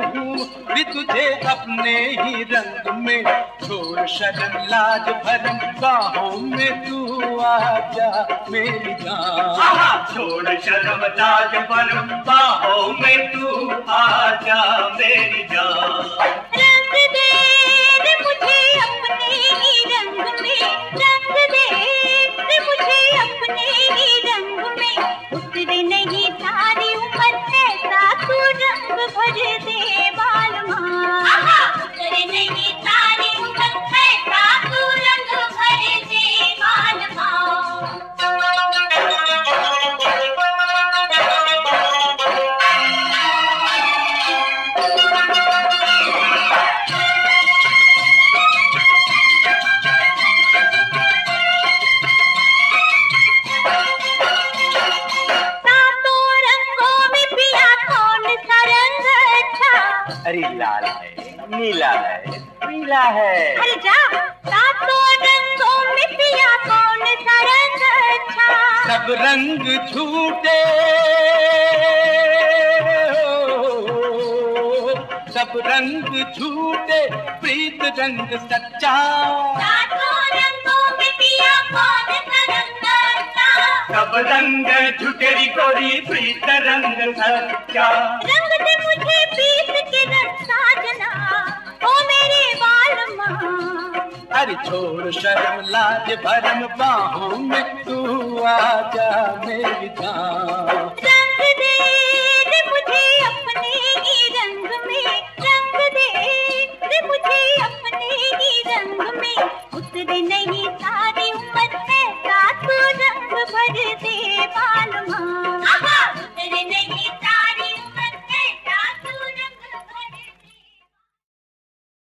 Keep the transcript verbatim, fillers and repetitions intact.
हूँ भी तुझे अपने ही रंग में। छोड़ शर्म लाज भरम बाहों में तू आजा मेरी जान। छोड़ शर्म लाज भरम बाहों में तू आजा मेरी जान। रंग दे दे मुझे अपने ही रंग में, रंग दे दे मुझे अपने ही रंग में। उतरे नहीं सारी उम्र ऐसा तू रंग भर दे बालमा। उतरे नहीं सारी उम्र ऐसा तू रंग भर दे बालमा। अरे लाल है, नीला है, पीला है। अरे जा, सातों रंगों में पिया कौन सा रंग अच्छा? सब रंग झूठे, सब रंग झूठे, प्रीत रंग सच्चा। सातों रंगों में पिया कौन सा रंग अच्छा? सब रंग झूठे गोरी, प्रीत रंग सच्चा। रंग दे मुझे प्रीत के रंग साजना, ओ मेरे बालमा। अरे छोड़ शर्म लाज भरम बाहों में तू आजा मेरी जान। रंग दे दे मुझे अपने ही रंग में, रंग दे दे मुझे अपने ही रंग में। उतरे नहीं सारी उम्र ऐसा तू रंग भर दे बालमा।